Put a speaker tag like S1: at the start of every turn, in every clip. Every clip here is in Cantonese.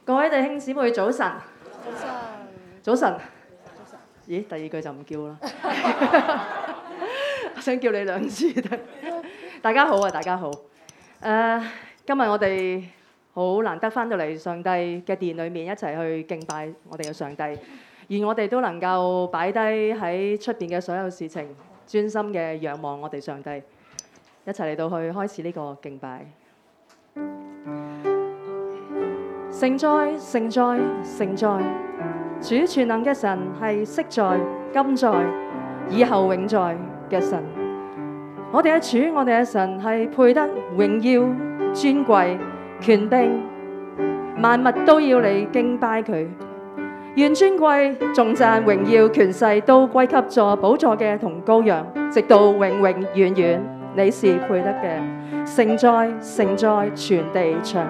S1: 各位弟兄姊妹早晨。
S2: 早晨。
S1: 早晨。咦，第二句就唔叫啦。我想叫你兩次。大家好啊，大家好。今日我哋好難得翻到嚟上帝嘅殿裏面一齊去敬拜我哋嘅上帝，而我哋都能夠擺低喺出邊嘅所有事情，專心嘅仰望我哋上帝，一齊嚟到去開始呢個敬拜。聖哉，聖哉，聖哉！主全能嘅神係昔在、今在、以後永在嘅神。我哋嘅主，我哋嘅神係配得榮耀、尊貴、權柄，萬物都要嚟敬拜佢。願尊貴、頌讚、榮耀、權勢都歸給坐寶座嘅同羔羊，直到永永遠遠。你是配得嘅。聖哉，聖哉，全地唱。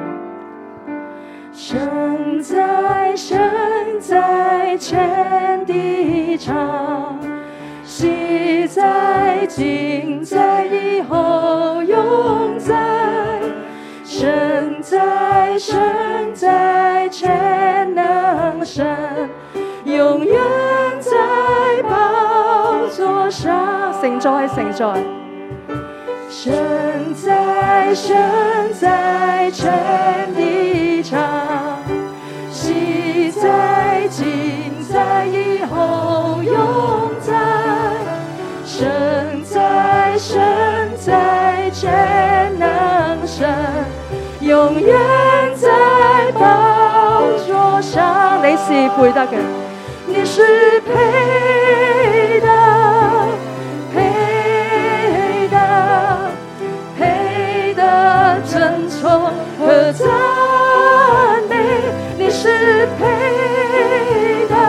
S1: 聖哉，聖哉，全地唱，昔在、今在、以後永在。聖哉，聖哉，全能神，永遠在寶座上。聖哉，聖哉。聖哉，聖哉，全地唱，昔在、今在、以後永在。聖哉，聖哉，全能神，永遠在寶座上。你是配得嘅，你是配得。尊崇和讚美，你是配的，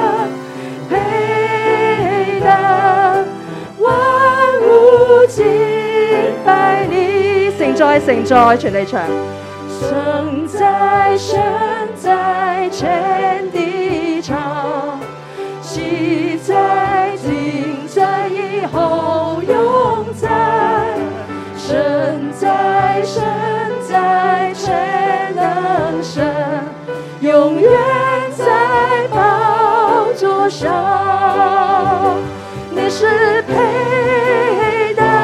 S1: 配的，萬物敬拜你。聖哉，聖哉，全地唱。聖哉，聖哉，全地唱，昔在、今在、以後永在。聖哉，聖哉，全能神，永遠在寶座上。你是配的，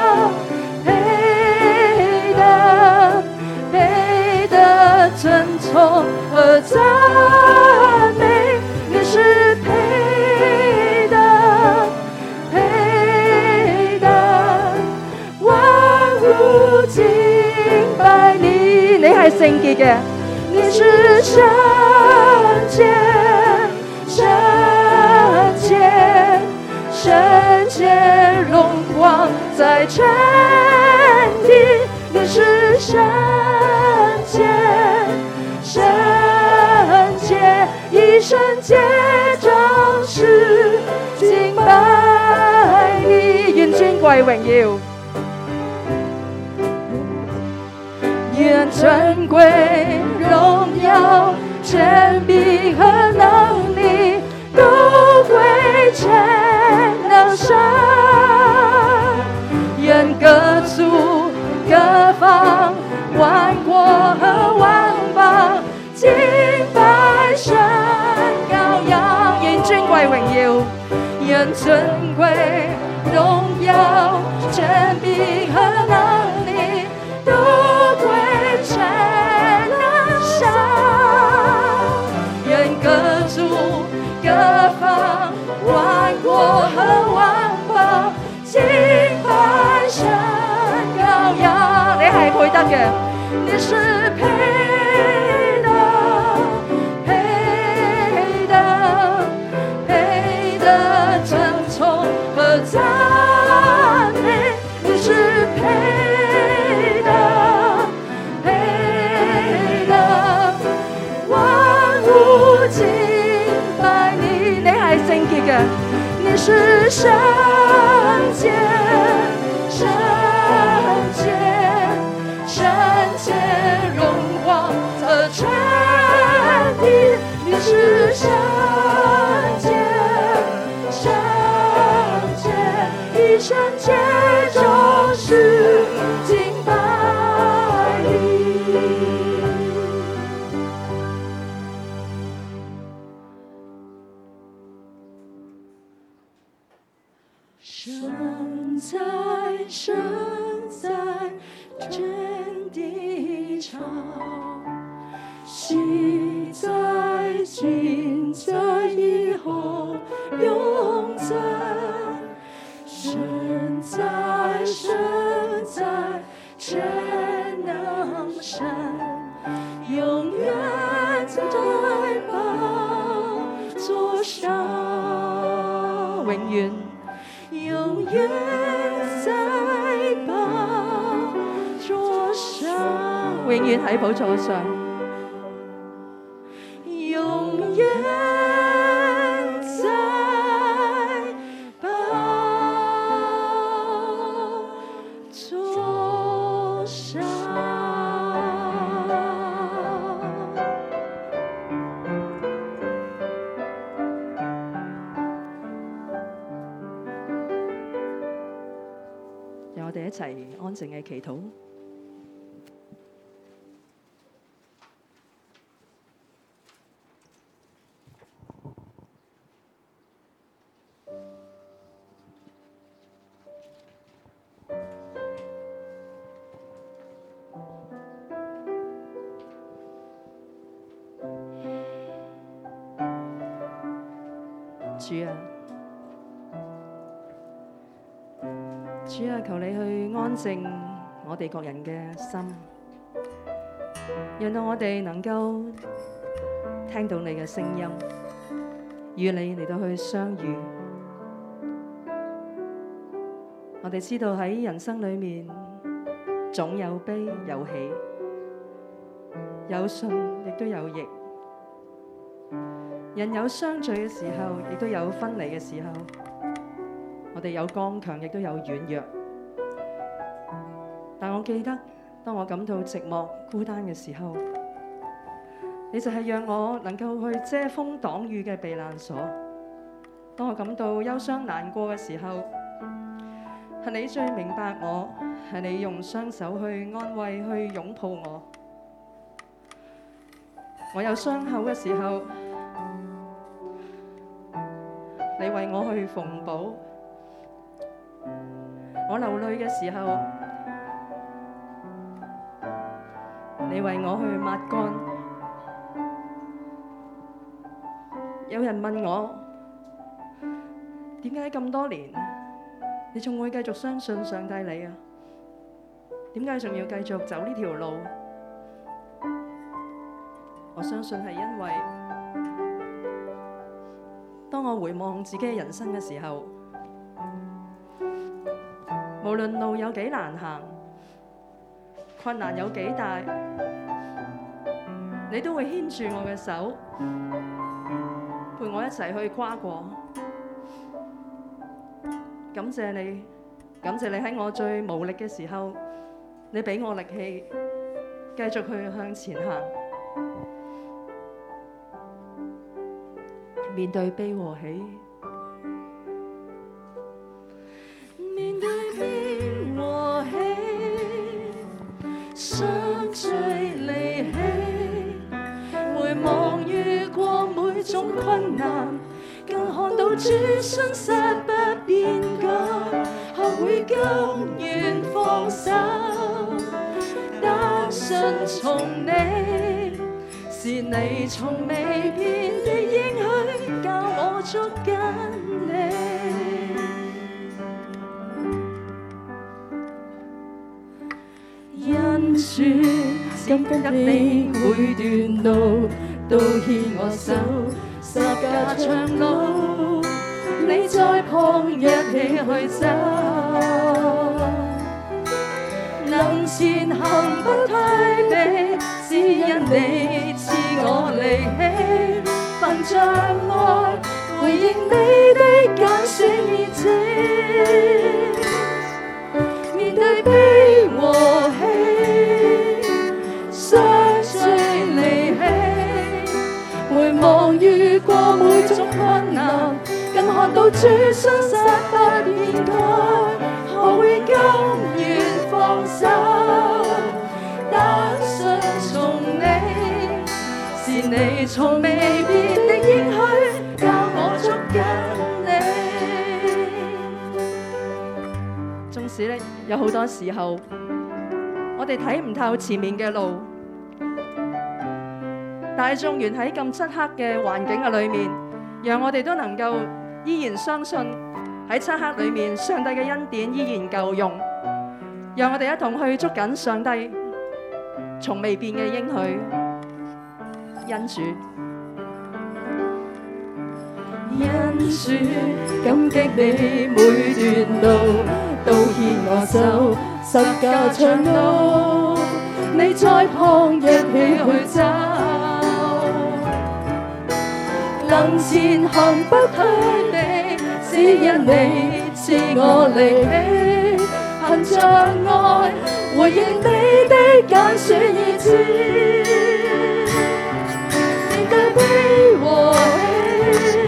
S1: 配的，配的尊崇和讚美。你是配的，配的，萬物敬拜你。你係聖潔嘅，你是聖潔，聖潔，聖潔，榮光在全地。你是聖潔，聖潔，以聖潔彰示敬拜你。願尊貴榮耀，願尊貴榮耀、權柄和能力都歸全能神。願各族、各方、萬國和萬邦敬拜神羔羊。願尊貴榮耀，願尊貴榮耀、權柄和能力都歸全能神。願各族、各方、萬國和萬邦敬拜神羔羊。你係配得嘅，你是配的，配的，配的尊崇和讚美。你是配的，配的，萬物敬拜你。你係聖潔嘅，你是聖潔，聖潔，聖潔，榮光在全地。你是聖潔，聖潔，以聖潔彰示敬。
S2: 真的潮，喜在今在以后永在，神在神在全能神，永远在宝座上，
S1: 永遠
S2: 永远在宝座上，
S1: 永遠喺寶座上，
S2: 永远在宝座上。
S1: 讓我哋一齊安靜嘅祈禱。主啊，主啊，求你去安靜我哋各人嘅心，讓到我哋能夠聽到你嘅聲音，與你嚟到去相遇。我哋知道喺人生裏面，總有悲有喜，有順亦都有逆。人有相聚嘅時候，亦都有分離嘅時候。我哋有剛強，亦都有軟弱。但我記得，當我感到寂寞、孤單嘅時候，你就係讓我能夠去遮風擋雨嘅避難所。當我感到憂傷難過嘅時候，係你最明白我，係你用雙手去安慰、去擁抱我。我有傷口嘅時候，你為我去縫補；我流淚嘅時候，你為我去抹乾。有人問我，點解咁多年，你仲會繼續相信上帝你啊？點解仲要繼續走呢條路？我相信係因為，當我回望自己嘅人生嘅時候，無論路有幾難行，困難有幾大，你都會牽住我嘅手，陪我一齊去跨過。感謝你，感謝你喺我最無力嘅時候，你俾我力氣，繼續去向前行。面對悲和喜，
S2: 面對悲和喜，相聚離棄，回望遇過每種困難，更看到主信實不變改，學會甘願放手，單順從你，是你從未變的應許，教我捉緊你。因主今跟你每段路，都牽我手，十架長路，你在旁一起去走，能前行不退避，只因你賜我力氣，憑着愛回應你的揀選熱情，面對悲和喜，相聚離棄，回望遇過每種困難，更看到主信實不變改，學會甘願放手，單順從你，是你從未變的應許，教我捉緊你。
S1: 縱使咧有好多時候，我我哋睇唔透前面嘅路，但係縱然喺咁漆黑嘅環境嘅裏面，讓我哋都能夠依然相信喺漆黑裏面，上帝嘅恩典依然夠用。讓我哋一同去捉緊上帝從未變嘅應許，恩主。
S2: 因主感激你每段路都牽我手，十架長路你在旁一起去走，能前行不退避，只因你賜我力氣，憑着愛回應你的揀選意志，面對悲和喜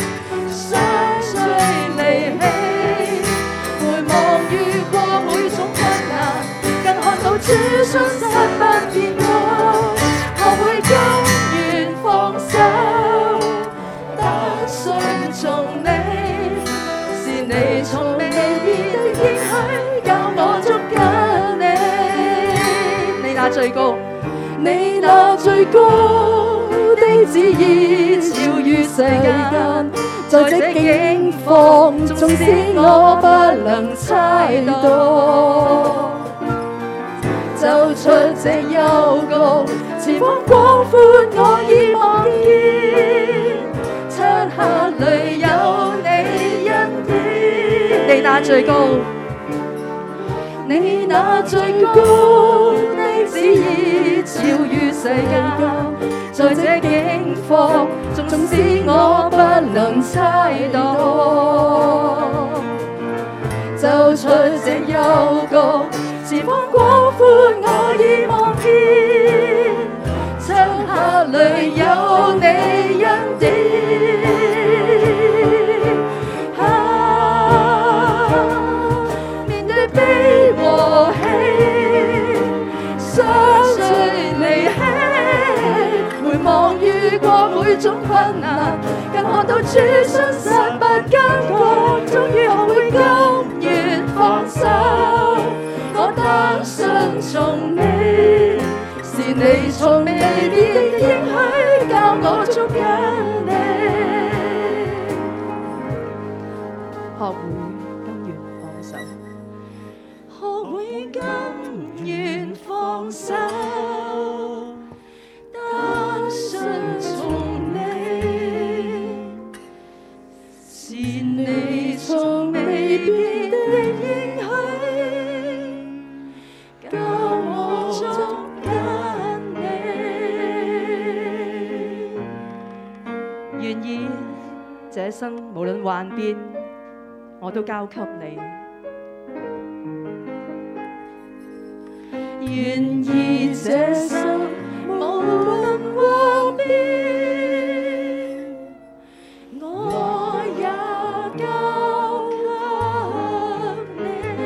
S2: 主信實不變改，學會甘願放手，得順從你，是你從未變的應許，教我捉緊你。
S1: 你那最高，
S2: 你那最高的旨意超於世間，在這境況，縱使我不能猜到。走出這幽谷，前方廣闊我已望見，漆黑裏有你恩典。
S1: 你那最高，
S2: 你那最高的旨意超於世間，在這境況，縱使我不能猜到，走出這幽谷。前方廣闊我已望見，漆黑裏有你恩典。面對悲和喜，相隨離棄，回望遇過每種困難，更看到主信實不更改，終於學會甘願放手。我得順從你，是你從未變的應許，教我捉緊你。
S1: 學會甘願放手，
S2: 學會甘願放手，得順從你，是你從未變的應許。
S1: 願意這生無論幻變，我都交給你。
S2: 願意這生無論幻變，我也交給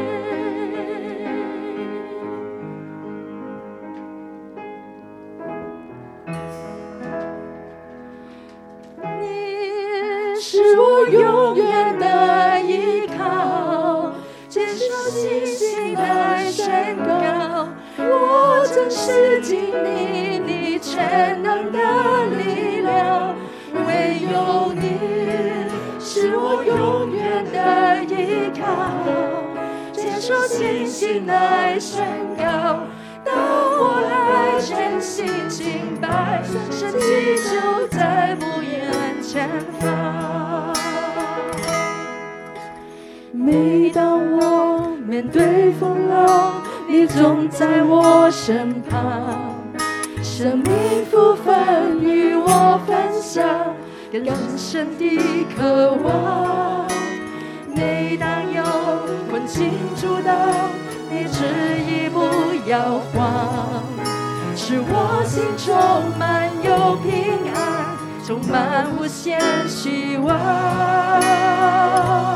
S2: 你。你是我永遠的依靠，堅守信心來宣告，我真是經歷你全能的力量，唯有你是我永遠的依靠，堅守信心來宣告，當我來全心敬拜，神蹟就在不遠前方。每當我面對風浪，你總在我身旁，生命福分與我分享，更深的渴望。每當有困境阻擋，你旨意不要慌，使我心充滿有平安，充滿無限希望。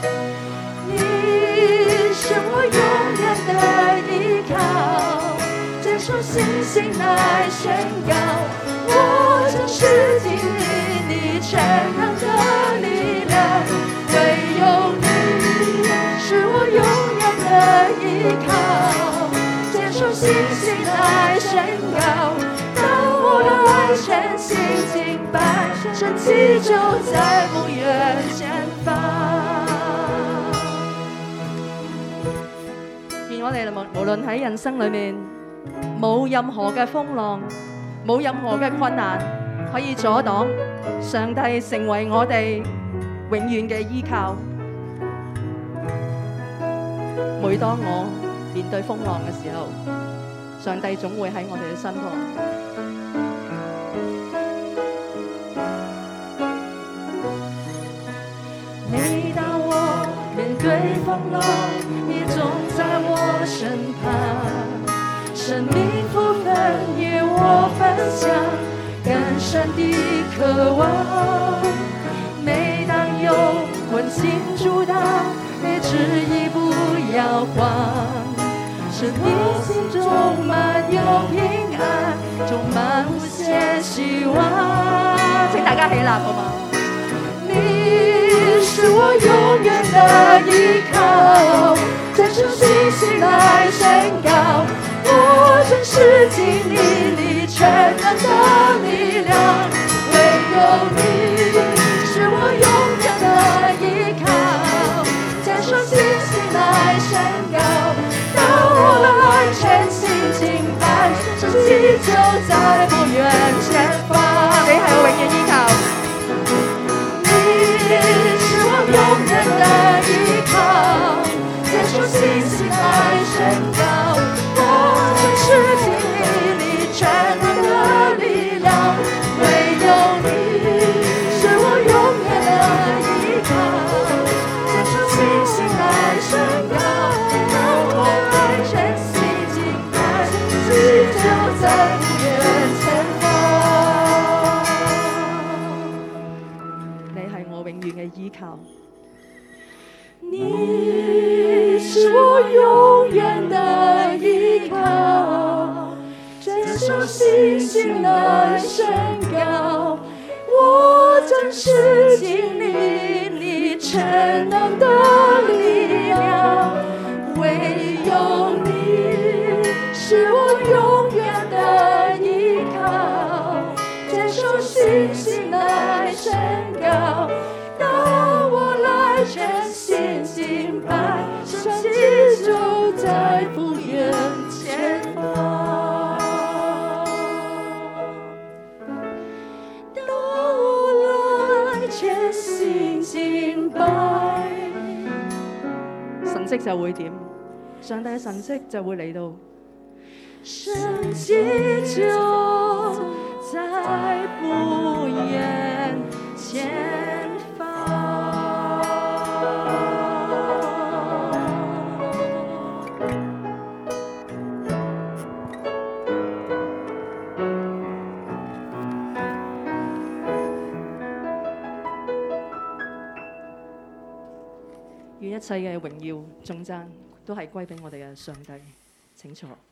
S2: 是我永遠的依靠，堅守信心來宣告，我真是經歷你全能的力量，唯有你是我永遠的依靠，堅守敬拜，神迹就在不远前方。
S1: 願我哋無論喺人生裏面冇任何嘅風浪，冇任何嘅困難可以阻擋上帝成為我哋永遠嘅依靠。每當我面對風浪嘅時候，上帝總會喺我哋嘅身旁。
S2: 每當我面對風浪，你總在我身旁，生命福分與我分享，更深的渴望。每當有困境阻擋，你旨意不搖晃，使我心中滿有平安，充滿無限希望。
S1: 請大家起立好嗎？
S2: 你是我永遠的依靠，展出信心來宣告，我真是經歷你全能的力量，唯有你是我永遠的依靠，展出信心來宣告，當我來全心敬拜，神蹟就在不遠前方。
S1: 你係我永遠依靠。
S2: 你是我永遠的依靠，展出信心來宣告，我真是經歷你全能的力量，唯有你是我永遠的依靠，展出信心來宣告，當我來全心敬拜，神蹟就在不遠前方。
S1: 永遠嘅依靠，
S2: 你是我永遠的依靠，展出信心來宣告，我真是經歷你全能的力量，唯有你是我永遠的依靠，展出信心來宣告，當我來全心敬拜，神蹟就在不遠前方。當我來全心敬拜，
S1: 神蹟就會點？上帝嘅神蹟就會嚟到，
S2: 神蹟就在不遠前方。
S1: 願一切嘅榮耀頌讚都係歸俾我哋嘅上帝。請坐。